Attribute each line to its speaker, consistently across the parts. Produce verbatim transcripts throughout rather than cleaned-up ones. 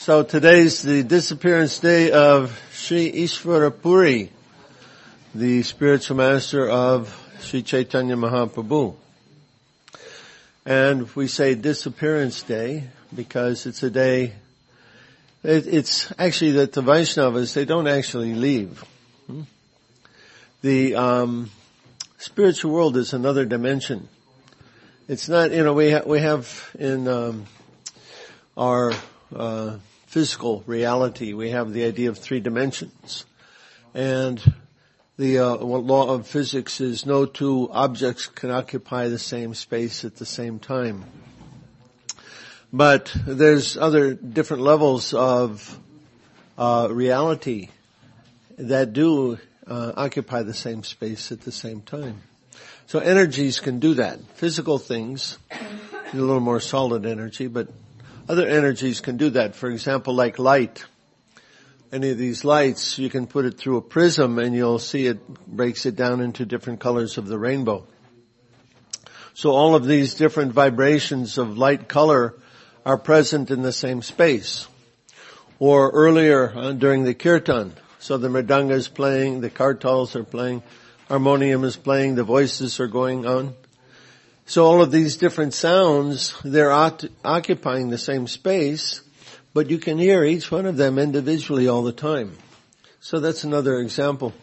Speaker 1: So today's the disappearance day of Sri Ishvara Puri, the spiritual master of Sri Chaitanya Mahaprabhu. And we say disappearance day because it's a day, it, it's actually that the Vaishnavas, they don't actually leave. The um, spiritual world is another dimension. It's not, you know, we, ha- we have in um, our uh physical reality, we have the idea of three dimensions. And the uh, law of physics is no two objects can occupy the same space at the same time. But there's other different levels of uh, reality that do uh, occupy the same space at the same time. So energies can do that. Physical things, a little more solid energy, but other energies can do that. For example, like light. Any of these lights, you can put it through a prism and you'll see it breaks it down into different colors of the rainbow. So all of these different vibrations of light color are present in the same space. Or earlier uh, during the kirtan, so the mridanga is playing, the kartals are playing, harmonium is playing, the voices are going on. So all of these different sounds, they're occupying the same space, but you can hear each one of them individually all the time. So that's another example.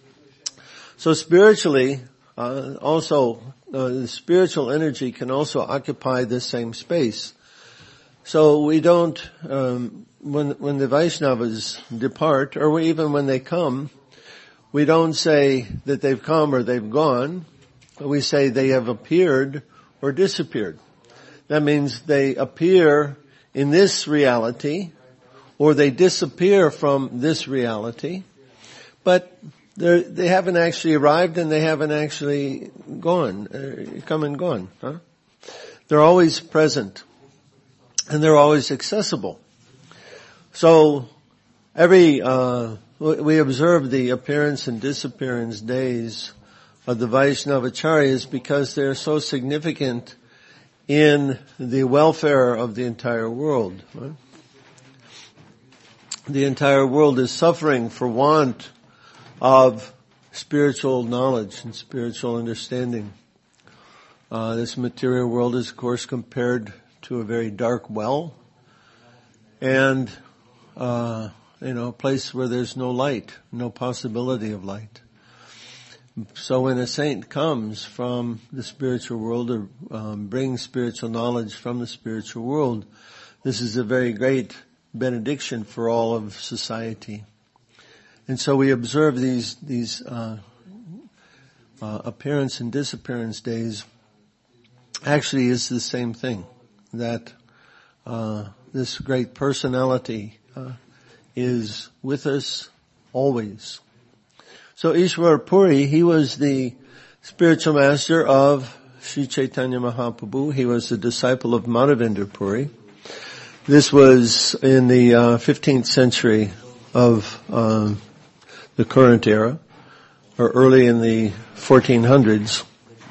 Speaker 1: So spiritually, uh, also, uh, the spiritual energy can also occupy the same space. So we don't, um, when, when the Vaishnavas depart, or even when they come, we don't say that they've come or they've gone. We say they have appeared or disappeared. That means they appear in this reality or they disappear from this reality, but they haven't actually arrived and they haven't actually gone, uh, come and gone. Huh? They're always present and they're always accessible. So every, uh, we observe the appearance and disappearance days of the Vaishnavacharyas because they're so significant in the welfare of the entire world. Right? The entire world is suffering for want of spiritual knowledge and spiritual understanding. Uh, this material world is, of course, compared to a very dark well and, uh, you know, a place where there's no light, no possibility of light. So when a saint comes from the spiritual world or um, brings spiritual knowledge from the spiritual world, this is a very great benediction for all of society. And so we observe these these uh, uh appearance and disappearance days. Actually, is the same thing. That uh this great personality uh, is with us always. So Ishvara Puri, he was the spiritual master of Sri Chaitanya Mahaprabhu. He was the disciple of Madhavendra Puri. This was in the uh, fifteenth century of um, the current era, or early in the fourteen hundreds.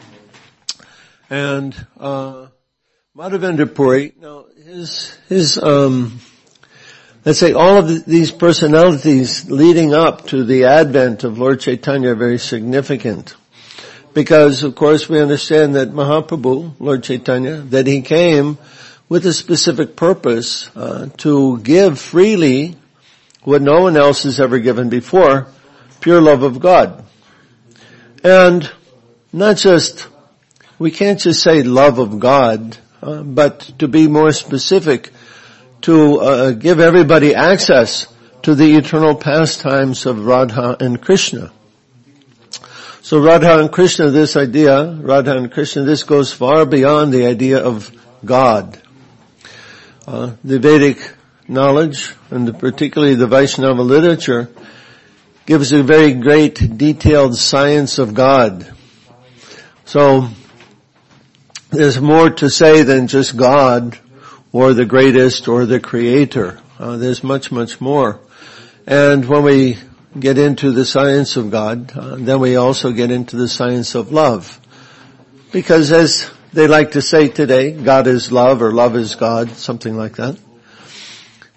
Speaker 1: And uh Madhavendra Puri, now his his um let's say all of the, these personalities leading up to the advent of Lord Chaitanya are very significant. Because, of course, we understand that Mahaprabhu, Lord Chaitanya, that he came with a specific purpose uh, to give freely what no one else has ever given before, pure love of God. And not just, we can't just say love of God, uh, but to be more specific, to uh, give everybody access to the eternal pastimes of Radha and Krishna. So Radha and Krishna, this idea, Radha and Krishna, this goes far beyond the idea of God. Uh, the Vedic knowledge, and particularly the Vaishnava literature, gives a very great detailed science of God. So there's more to say than just God, or the greatest, or the creator. Uh, there's much, much more. And when we get into the science of God, uh, then we also get into the science of love. Because as they like to say today, God is love, or love is God, something like that.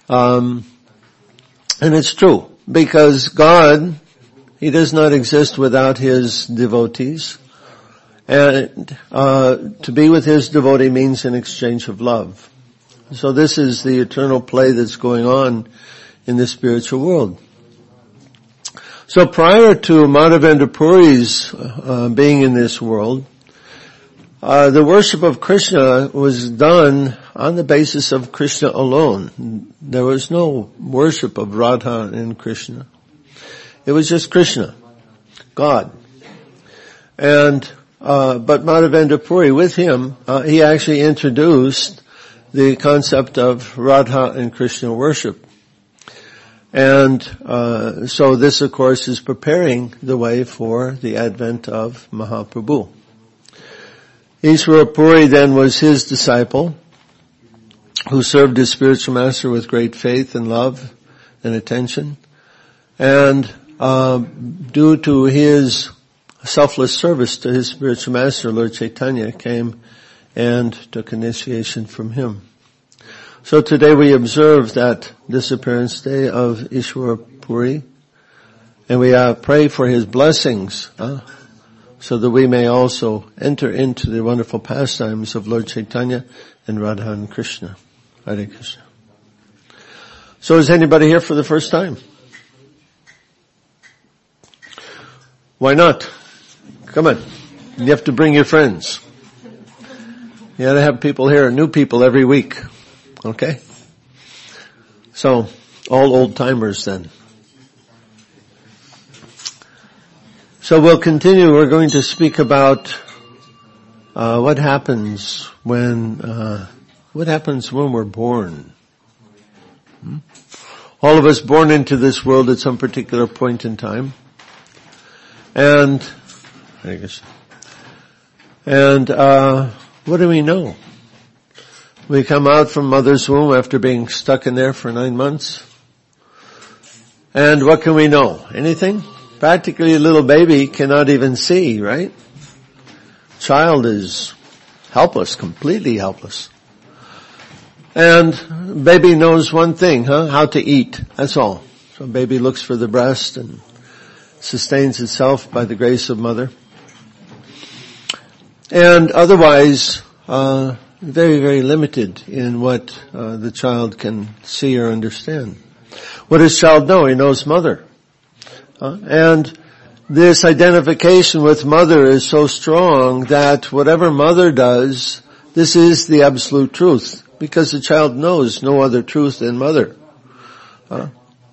Speaker 1: Um, and it's true, because God, He does not exist without His devotees. And uh to be with His devotee means an exchange of love. So this is the eternal play that's going on in the spiritual world. So prior to Madhavendra Puri's uh, being in this world, uh the worship of Krishna was done on the basis of Krishna alone. There was no worship of Radha and Krishna. It was just Krishna, God. And Uh, but Madhavendra Puri, with him, uh, he actually introduced the concept of Radha and Krishna worship. And uh, so this, of course, is preparing the way for the advent of Mahaprabhu. Ishvara Puri then was his disciple, who served his spiritual master with great faith and love and attention. And uh, due to his selfless service to his spiritual master, Lord Chaitanya, came and took initiation from him. So today we observe that disappearance day of Ishvara Puri, and we uh, pray for his blessings, uh, so that we may also enter into the wonderful pastimes of Lord Chaitanya and Radha and Krishna. Hare Krishna. So is anybody here for the first time? Why not? Come on. You have to bring your friends. You gotta have people here, new people every week. Okay? So, all old timers then. So we'll continue. We're going to speak about uh what happens when uh what happens when we're born. Hmm? All of us born into this world at some particular point in time. And I guess. And, uh, what do we know? We come out from mother's womb after being stuck in there for nine months. And what can we know? Anything? Practically a little baby cannot even see, right? Child is helpless, completely helpless. And baby knows one thing, huh? How to eat. That's all. So baby looks for the breast and sustains itself by the grace of mother. And otherwise, uh, very, very limited in what uh, the child can see or understand. What does child know? He knows mother. Uh, and this identification with mother is so strong that whatever mother does, this is the absolute truth, because the child knows no other truth than mother. Uh,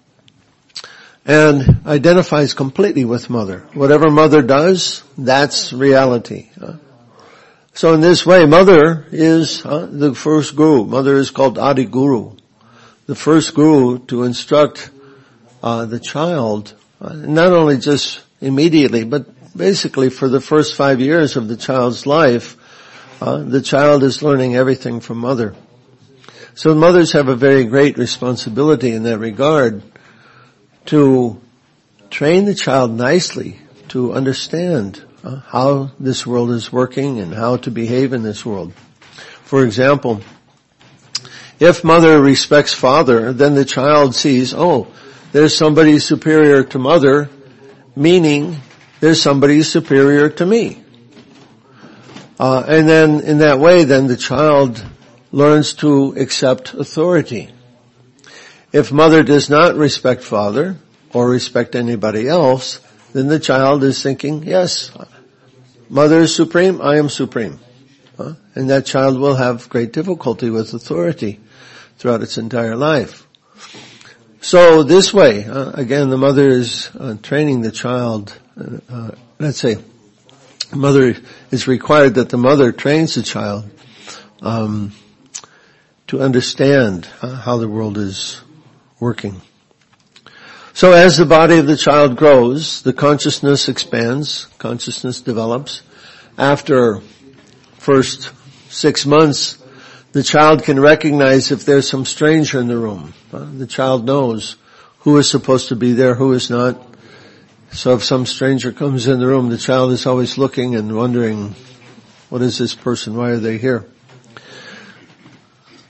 Speaker 1: and identifies completely with mother. Whatever mother does, that's reality. Uh, So in this way, mother is uh, the first guru. Mother is called Adi Guru. The first guru to instruct uh, the child, uh, not only just immediately, but basically for the first five years of the child's life, uh, the child is learning everything from mother. So mothers have a very great responsibility in that regard to train the child nicely to understand Uh, how this world is working and how to behave in this world. For example, if mother respects father, then the child sees, oh, there's somebody superior to mother, meaning there's somebody superior to me. Uh, and then in that way, then the child learns to accept authority. If mother does not respect father or respect anybody else, then the child is thinking, yes, mother is supreme, I am supreme. Huh? And that child will have great difficulty with authority throughout its entire life. So this way, uh, again, the mother is uh, training the child, uh, uh, let's say, mother is required that the mother trains the child um, to understand uh, how the world is working. So as the body of the child grows, the consciousness expands, consciousness develops. After first six months, the child can recognize if there's some stranger in the room. Uh, the child knows who is supposed to be there, who is not. So if some stranger comes in the room, the child is always looking and wondering, what is this person? Why are they here?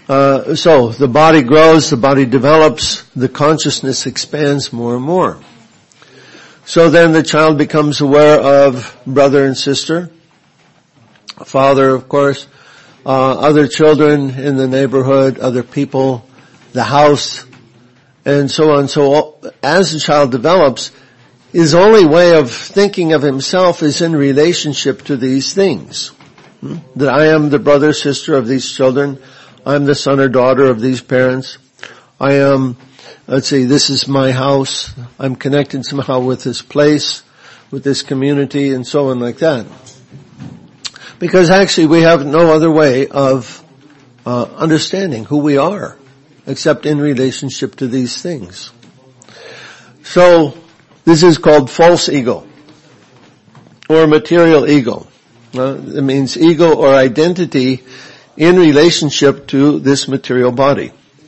Speaker 1: Uh, so the body grows, the body develops, the consciousness expands more and more. So then the child becomes aware of brother and sister, father, of course, uh, other children in the neighborhood, other people, the house, and so on. So as the child develops, his only way of thinking of himself is in relationship to these things. Hmm? That I am the brother, sister of these children. I'm the son or daughter of these parents. I am, let's see, this is my house. I'm connected somehow with this place, with this community, and so on like that. Because actually we have no other way of uh, understanding who we are except in relationship to these things. So this is called false ego or material ego. Uh, it means ego or identity in relationship to this material body.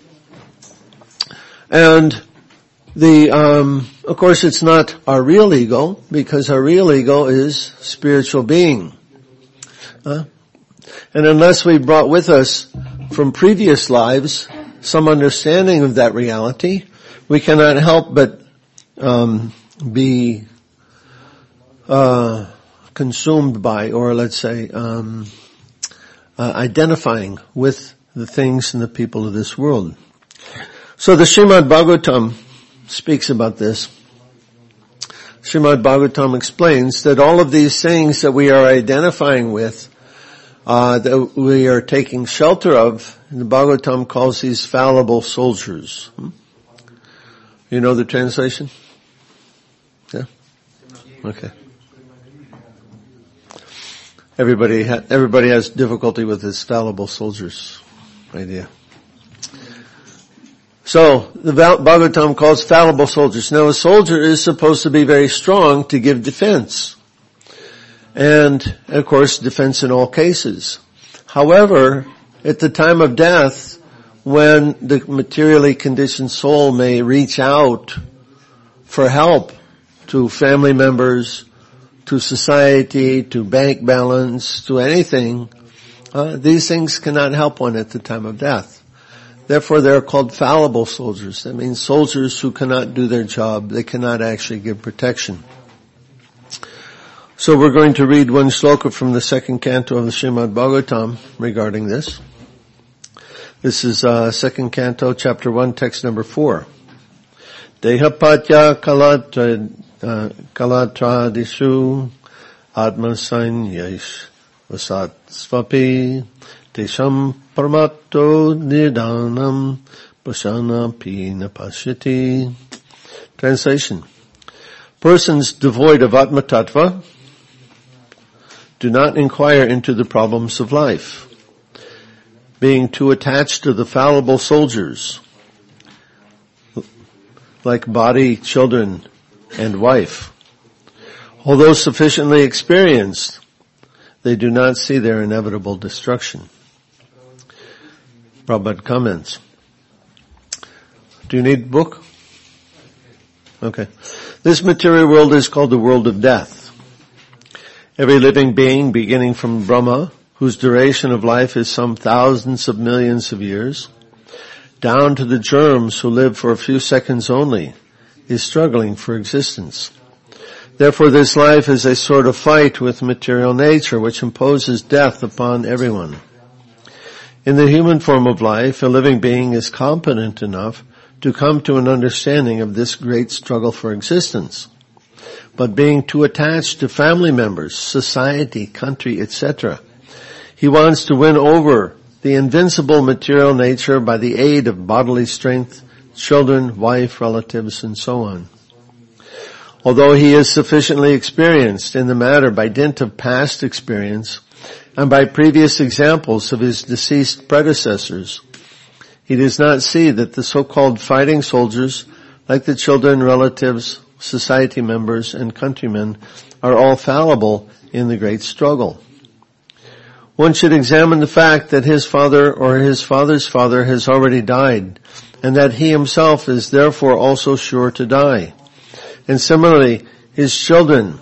Speaker 1: And the, um, of course it's not our real ego, because our real ego is spiritual being. Uh, and unless we brought with us from previous lives some understanding of that reality, we cannot help but, um, be, uh, consumed by, or let's say, um, Uh, identifying with the things and the people of this world. So the Srimad Bhagavatam speaks about this. Srimad Bhagavatam explains that all of these things that we are identifying with, uh, that we are taking shelter of, the Bhagavatam calls these fallible soldiers. Hmm? You know the translation? Yeah? Okay. Everybody, ha- everybody has difficulty with this fallible soldiers idea. So, the Bhagavatam calls fallible soldiers. Now a soldier is supposed to be very strong to give defense. And, of course, defense in all cases. However, at the time of death, when the materially conditioned soul may reach out for help to family members, to society, to bank balance, to anything, uh, these things cannot help one at the time of death. Therefore, they're called fallible soldiers. That means soldiers who cannot do their job. They cannot actually give protection. So we're going to read one shloka from the second canto of the Srimad Bhagavatam regarding this. This is uh, second canto, chapter one, text number four. Dehapatya kalatra Uh, kalatradishu atmasanyaish vasat svapi tesham paramato nirdanam pasana pina pashyati. Translation. Persons devoid of Atma Tattva do not inquire into the problems of life, being too attached to the fallible soldiers, like body, children, and wife. Although sufficiently experienced, they do not see their inevitable destruction. Prabhupada comments. Do you need a book? Okay. This material world is called the world of death. Every living being, beginning from Brahma, whose duration of life is some thousands of millions of years, down to the germs who live for a few seconds only, is struggling for existence. Therefore this life is a sort of fight with material nature which imposes death upon everyone. In the human form of life, a living being is competent enough to come to an understanding of this great struggle for existence. But being too attached to family members, society, country, et cetera, he wants to win over the invincible material nature by the aid of bodily strength, children, wife, relatives, and so on. Although he is sufficiently experienced in the matter by dint of past experience and by previous examples of his deceased predecessors, he does not see that the so-called fighting soldiers, like the children, relatives, society members, and countrymen, are all fallible in the great struggle. One should examine the fact that his father or his father's father has already died, and that he himself is therefore also sure to die. And similarly, his children,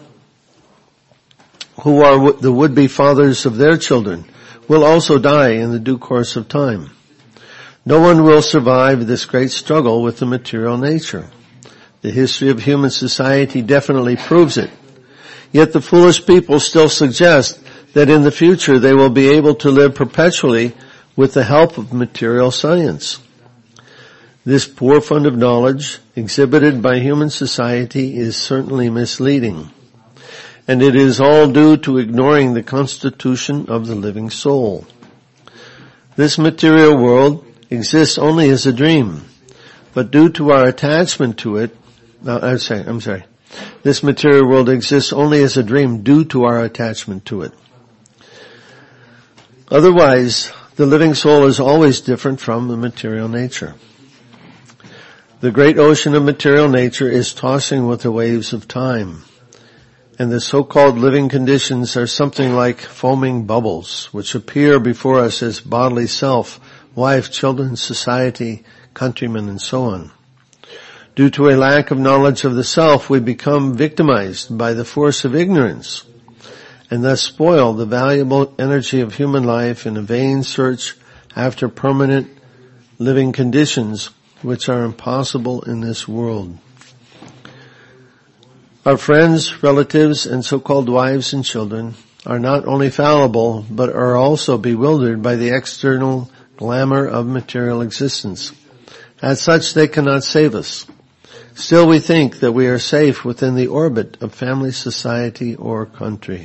Speaker 1: who are the would-be fathers of their children, will also die in the due course of time. No one will survive this great struggle with the material nature. The history of human society definitely proves it. Yet the foolish people still suggest that in the future they will be able to live perpetually with the help of material science. This poor fund of knowledge exhibited by human society is certainly misleading, and it is all due to ignoring the constitution of the living soul. This material world exists only as a dream, but due to our attachment to it, no, I'm sorry, I'm sorry. This material world exists only as a dream due to our attachment to it. Otherwise, the living soul is always different from the material nature. The great ocean of material nature is tossing with the waves of time, and the so-called living conditions are something like foaming bubbles, which appear before us as bodily self, wife, children, society, countrymen, and so on. Due to a lack of knowledge of the self, we become victimized by the force of ignorance, and thus spoil the valuable energy of human life in a vain search after permanent living conditions which are impossible in this world. Our friends, relatives, and so-called wives and children are not only fallible, but are also bewildered by the external glamour of material existence. As such, they cannot save us. Still, we think that we are safe within the orbit of family, society, or country.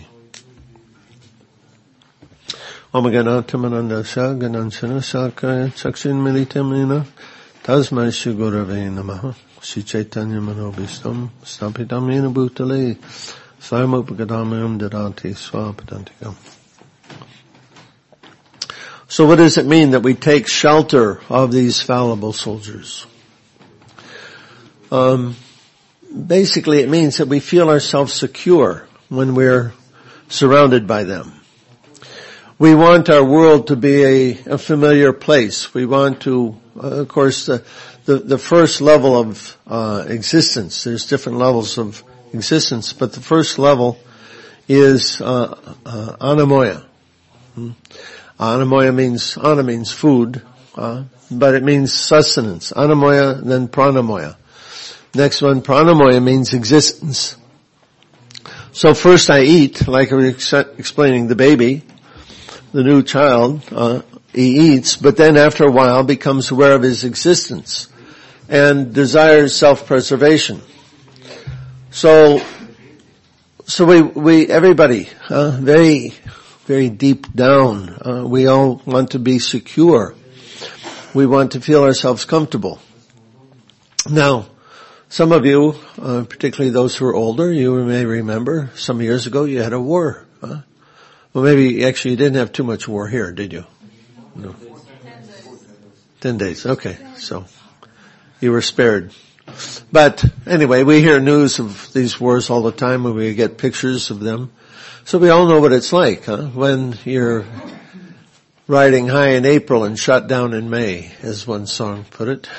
Speaker 1: Om Ganatamananda Sa Ganansana Sakaya Sakshin Militamina Tasmai Shri Gurave Namaha Shri Chaitanya Manobhistam Stapitamina Bhutale Sarmupagatamam Dadati Swapadantikam. So what does it mean that we take shelter of these fallible soldiers? Um, basically it means that we feel ourselves secure when we're surrounded by them. We want our world to be a, a familiar place. We want to, uh, of course, the, the, the first level of uh, existence, there's different levels of existence, but the first level is uh, uh, anamoya. Hmm? Anamoya means, ana means food, uh, but it means sustenance. Anamoya, then pranamoya. Next one, pranamoya, means existence. So first I eat, like I was explaining, the baby, the new child, uh, he eats, but then after a while becomes aware of his existence and desires self-preservation. So, so we, we, everybody, uh, very, very deep down, uh, we all want to be secure. We want to feel ourselves comfortable. Now, some of you, uh, particularly those who are older, you may remember some years ago you had a war, huh? Well, maybe actually you didn't have too much war here, did you? No. Ten days. Okay, so you were spared. But anyway, we hear news of these wars all the time and we get pictures of them. So we all know what it's like, huh? When you're riding high in April and shot down in May, as one song put it.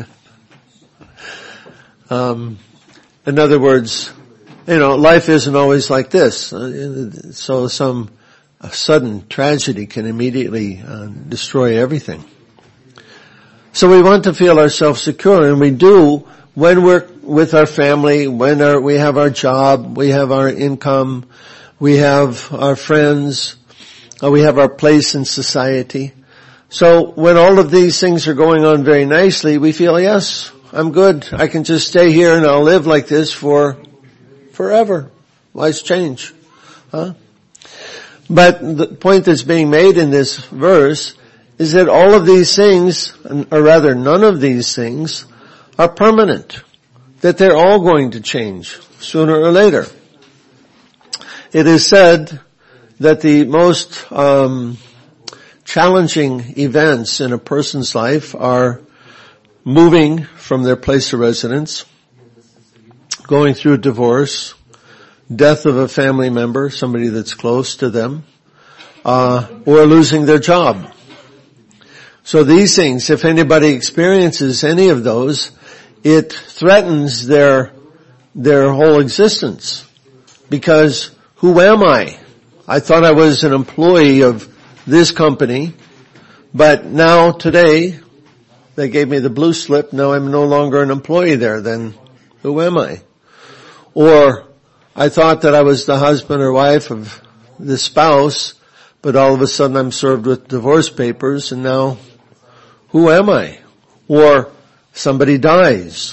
Speaker 1: um, in other words, you know, life isn't always like this. Uh, so some a sudden tragedy can immediately uh, destroy everything. So we want to feel ourselves secure, and we do when we're with our family, when our, we have our job, we have our income, we have our friends, uh, we have our place in society. So when all of these things are going on very nicely, we feel, yes, I'm good. I can just stay here and I'll live like this for forever. Why's change? Huh? But the point that's being made in this verse is that all of these things, or rather none of these things, are permanent. That they're all going to change sooner or later. It is said that the most um, challenging events in a person's life are moving from their place of residence, going through a divorce, death of a family member, somebody that's close to them, uh, or losing their job. So these things, if anybody experiences any of those, it threatens their, their whole existence. Because who am I? I thought I was an employee of this company, but now today they gave me the blue slip, now I'm no longer an employee there, then who am I? Or I thought that I was the husband or wife of the spouse, but all of a sudden I'm served with divorce papers, and now who am I? Or somebody dies.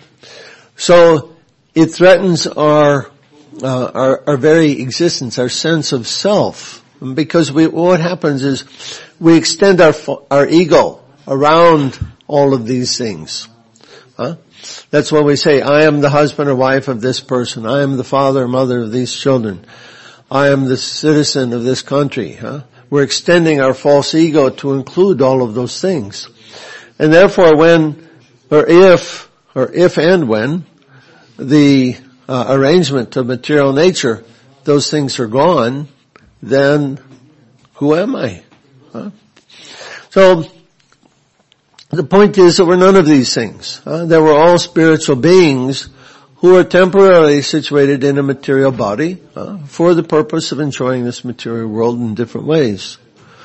Speaker 1: So it threatens our, uh, our, our very existence, our sense of self. Because we, what happens is we extend our, our ego around all of these things. Huh? That's when we say, I am the husband or wife of this person. I am the father or mother of these children. I am the citizen of this country. Huh? We're extending our false ego to include all of those things. And therefore when, or if, or if and when, the uh, arrangement of material nature, those things are gone, then who am I? Huh? So, the point is that we're none of these things. Uh, that we're all spiritual beings who are temporarily situated in a material body uh, for the purpose of enjoying this material world in different ways.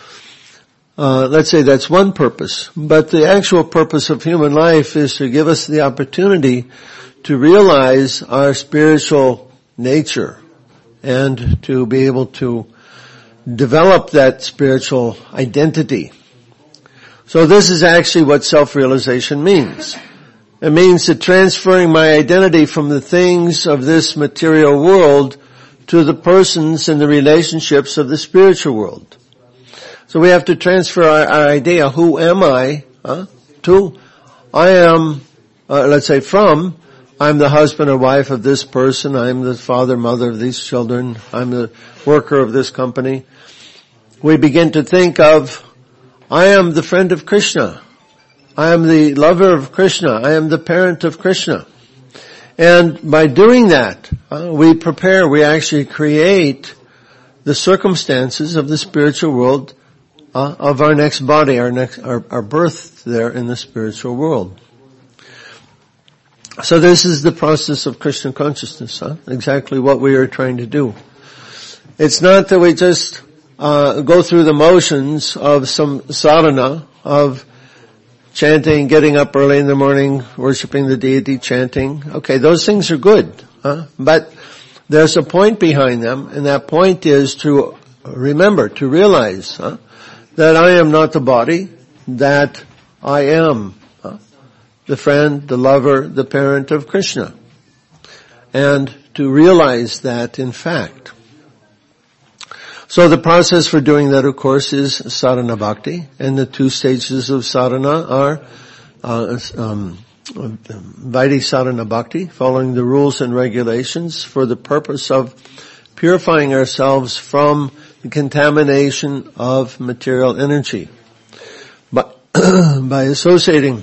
Speaker 1: Uh, let's say that's one purpose. But the actual purpose of human life is to give us the opportunity to realize our spiritual nature and to be able to develop that spiritual identity. So this is actually what self-realization means. It means that transferring my identity from the things of this material world to the persons and the relationships of the spiritual world. So we have to transfer our, our idea, who am I, huh, to, I am, uh, let's say from, I'm the husband or wife of this person, I'm the father, mother of these children, I'm the worker of this company. We begin to think of, I am the friend of Krishna. I am the lover of Krishna. I am the parent of Krishna. And by doing that, uh, we prepare, we actually create the circumstances of the spiritual world, uh, of our next body, our next, our, our birth there in the spiritual world. So this is the process of Krishna consciousness, huh? Exactly what we are trying to do. It's not that we just Uh, go through the motions of some sadhana, of chanting, getting up early in the morning, worshiping the deity, chanting. Okay, those things are good, huh? But there's a point behind them, and that point is to remember, to realize huh, that I am not the body, that I am huh, the friend, the lover, the parent of Krishna. And to realize that in fact. So the process for doing that, of course, is sadhana bhakti, and the two stages of sadhana are uh, um, Vaidhi sadhana bhakti, following the rules and regulations for the purpose of purifying ourselves from the contamination of material energy. But by associating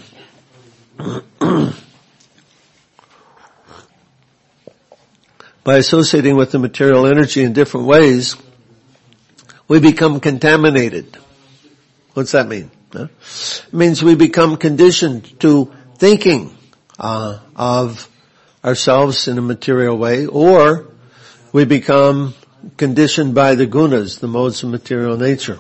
Speaker 1: by associating with the material energy in different ways, we become contaminated. What's that mean? Huh? It means we become conditioned to thinking uh, of ourselves in a material way, or we become conditioned by the gunas, the modes of material nature.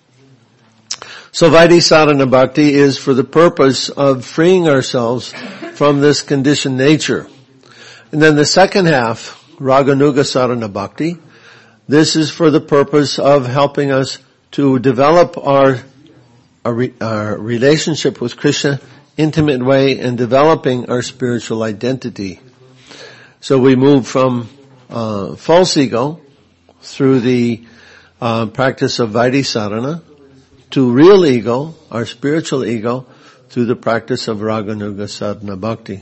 Speaker 1: So Vaidhi sadhana bhakti is for the purpose of freeing ourselves from this conditioned nature. And then the second half, Raganuga sadhana bhakti, this is for the purpose of helping us to develop our, our, our relationship with Krishna, intimate way, and developing our spiritual identity. So we move from uh, false ego through the uh, practice of Vaidhi sadhana to real ego, our spiritual ego, through the practice of Raganuga sadhana bhakti.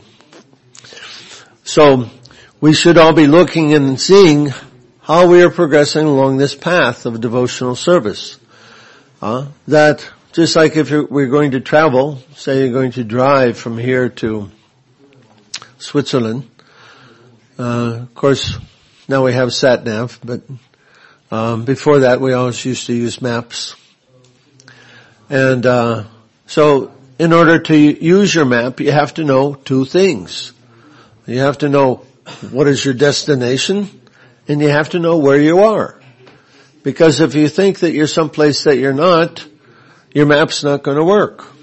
Speaker 1: So we should all be looking and seeing how we are progressing along this path of devotional service. Uh, that just like if you're, we're going to travel, say you're going to drive from here to Switzerland. Uh, of course, now we have sat-nav, but um, before that we always used to use maps. And uh, so in order to use your map, you have to know two things. You have to know what is your destination, and you have to know where you are. Because if you think that you're someplace that you're not, your map's not going to work.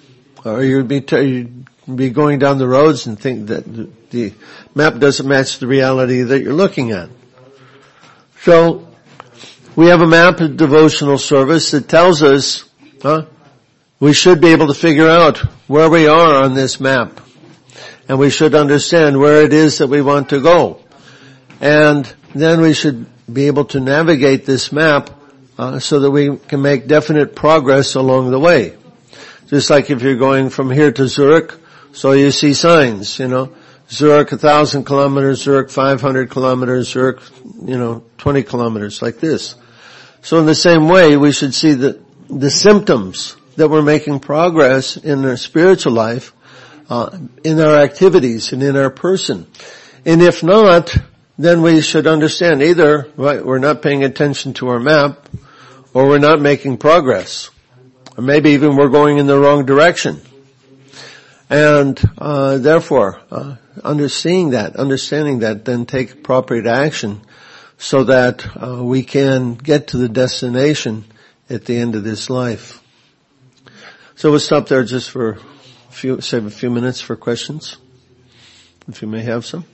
Speaker 1: Or you'd be, t- you'd be going down the roads and think that the, the map doesn't match the reality that you're looking at. So, we have a map of devotional service that tells us, huh, we should be able to figure out where we are on this map. And we should understand where it is that we want to go. And then we should be able to navigate this map uh, so that we can make definite progress along the way. Just like if you're going from here to Zurich, so you see signs, you know, Zurich a thousand kilometers, Zurich five hundred kilometers, Zurich, you know, twenty kilometers, like this. So in the same way, we should see the, the symptoms that we're making progress in our spiritual life, uh, in our activities and in our person. And if not, then we should understand either right, we're not paying attention to our map, or we're not making progress. Or maybe even we're going in the wrong direction. And, uh, therefore, uh, understanding that, understanding that, then take appropriate action so that, uh, we can get to the destination at the end of this life. So we'll stop there just for a few, save a few minutes for questions, if you may have some.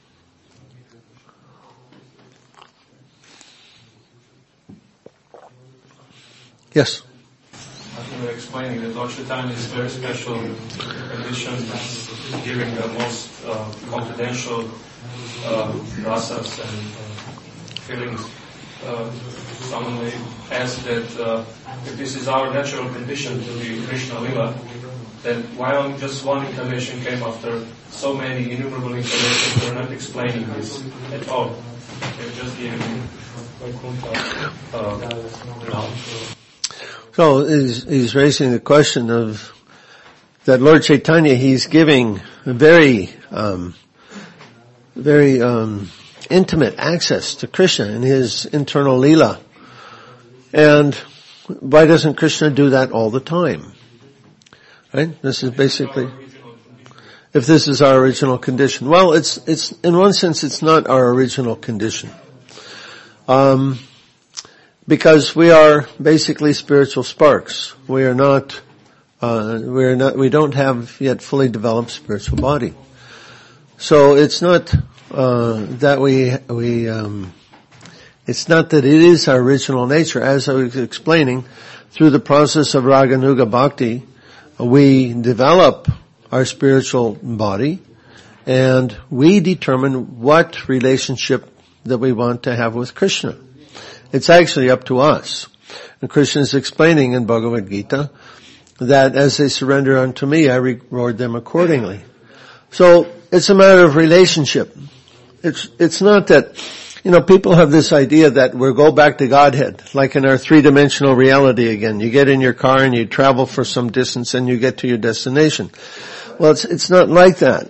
Speaker 1: Yes.
Speaker 2: I think you're explaining that Lord Chaitanya is a very special condition, giving the most uh, confidential uh, rasas and uh, feelings. Uh, someone may ask that uh, if this is our natural condition to be Krishna Lila, then why only just one incarnation came after so many innumerable incarnations? We're not explaining this at all. They're just giving Vaikuntha uh,
Speaker 1: So he's, he's raising the question of that Lord Chaitanya, he's giving a very, um, very um, intimate access to Krishna in his internal Leela. And why doesn't Krishna do that all the time? Right? This is basically, if this is our original condition. Well, it's, it's, in one sense, it's not our original condition. Um, because we are basically spiritual sparks. We are not, uh, we are not, we don't have yet fully developed spiritual body. So it's not, uh, that we, we, um, it's not that it is our original nature. As I was explaining, through the process of Raganuga Bhakti, we develop our spiritual body and we determine what relationship that we want to have with Krishna. It's actually up to us. And Krishna is explaining in Bhagavad Gita that as they surrender unto me, I reward them accordingly. So it's a matter of relationship. It's, it's not that, you know, people have this idea that we'll go back to Godhead, like in our three-dimensional reality again. You get in your car and you travel for some distance and you get to your destination. Well, it's, it's not like that.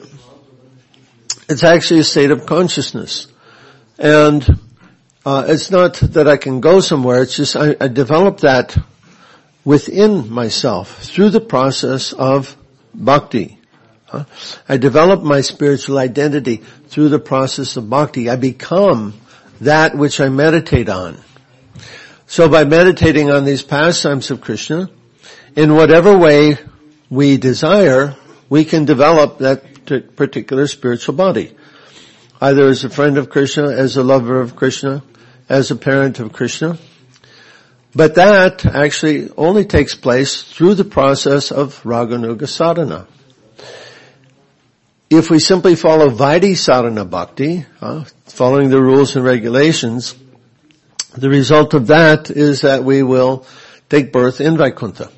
Speaker 1: It's actually a state of consciousness. And Uh, it's not that I can go somewhere, it's just I, I develop that within myself through the process of bhakti. Huh? I develop my spiritual identity through the process of bhakti. I become that which I meditate on. So by meditating on these pastimes of Krishna, in whatever way we desire, we can develop that particular spiritual body. Either as a friend of Krishna, as a lover of Krishna, as a parent of Krishna. But that actually only takes place through the process of Raganuga sadhana. If we simply follow Vaidhi sadhana bhakti, uh, following the rules and regulations, the result of that is that we will take birth in Vaikuntha.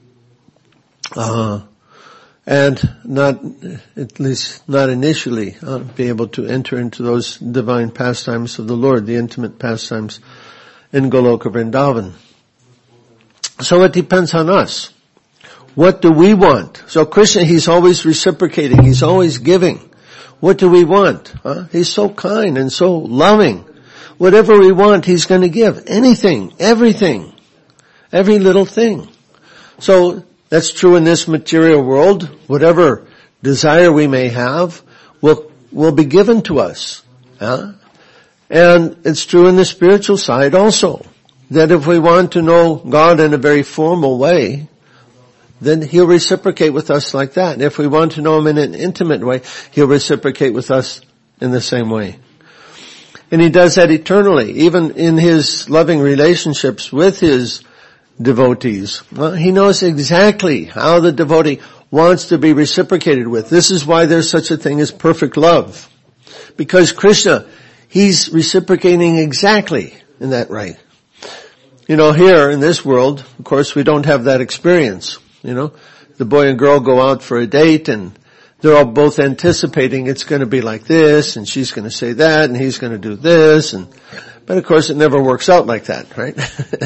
Speaker 1: Uh, and not, at least not initially, uh, be able to enter into those divine pastimes of the Lord, the intimate pastimes in Goloka Vrindavan. So it depends on us. What do we want? So Krishna, he's always reciprocating, he's always giving. What do we want? Huh? He's so kind and so loving. Whatever we want, he's going to give. Anything, everything, every little thing. So that's true in this material world. Whatever desire we may have will, will be given to us. Huh? And it's true in the spiritual side also. That if we want to know God in a very formal way, then He'll reciprocate with us like that. And if we want to know Him in an intimate way, He'll reciprocate with us in the same way. And He does that eternally, even in His loving relationships with His devotees. Well, He knows exactly how the devotee wants to be reciprocated with. This is why there's such a thing as perfect love. Because Krishna, He's reciprocating exactly in that way. You know, here in this world, of course, we don't have that experience. You know, the boy and girl go out for a date and they're all both anticipating it's going to be like this and she's going to say that and he's going to do this, and but of course it never works out like that, right?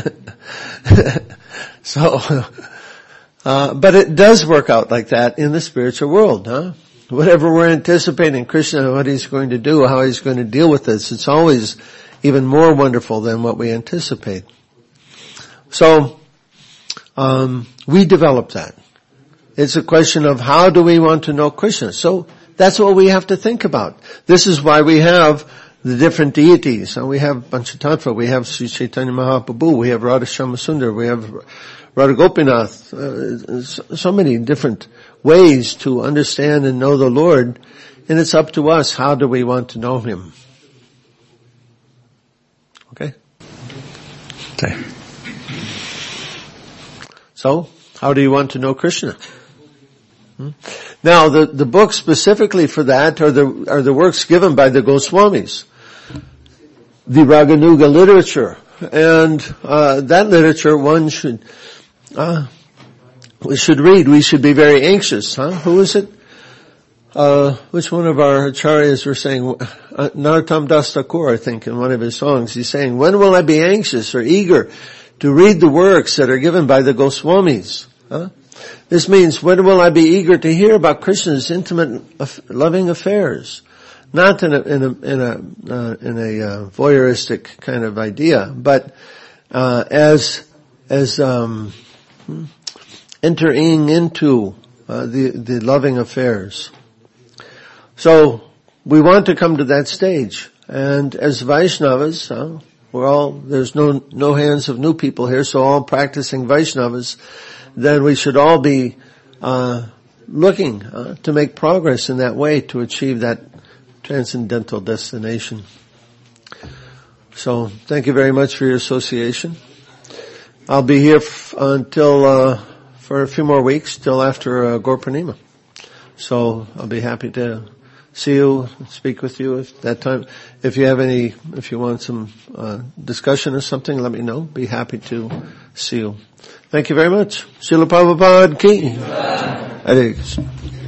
Speaker 1: so, uh, but it does work out like that in the spiritual world, huh? Whatever we're anticipating Krishna, what He's going to do, how He's going to deal with this, it's always even more wonderful than what we anticipate. So, um, we develop that. It's a question of how do we want to know Krishna. So that's what we have to think about. This is why we have the different deities. And we have Panchatattva, we have Sri Chaitanya Mahaprabhu, we have Radha Shyamasundar, we have Radha Gopinath. Uh, so many different ways to understand and know the Lord. And it's up to us. How do we want to know Him? Okay? Okay. So, how do you want to know Krishna? Hmm? Now, the, the books specifically for that are the, are the works given by the Goswamis. The Raganuga literature. And, uh, that literature one should, uh, we should read. We should be very anxious, huh? Who is it? Uh, which one of our acharyas were saying, uh, Narottam Das Thakur, I think, in one of his songs, he's saying, when will I be anxious or eager to read the works that are given by the Goswamis? Huh? This means, when will I be eager to hear about Krishna's intimate, loving affairs? Not in a, in a, in a, uh, in a uh, voyeuristic kind of idea, but, uh, as, as, um, entering into, uh, the, the loving affairs. So, we want to come to that stage. And as Vaishnavas, uh, we're all, there's no, no hands of new people here, so all practicing Vaishnavas, then we should all be, uh, looking, uh, to make progress in that way to achieve that transcendental destination. So, thank you very much for your association. I'll be here f- until, uh, for a few more weeks, till after, uh, Gaur Purnima. So, I'll be happy to see you, speak with you at that time. If you have any, if you want some uh, discussion or something, let me know. Be happy to see you. Thank you very much. Srila Prabhupada ki. Hare Krishna.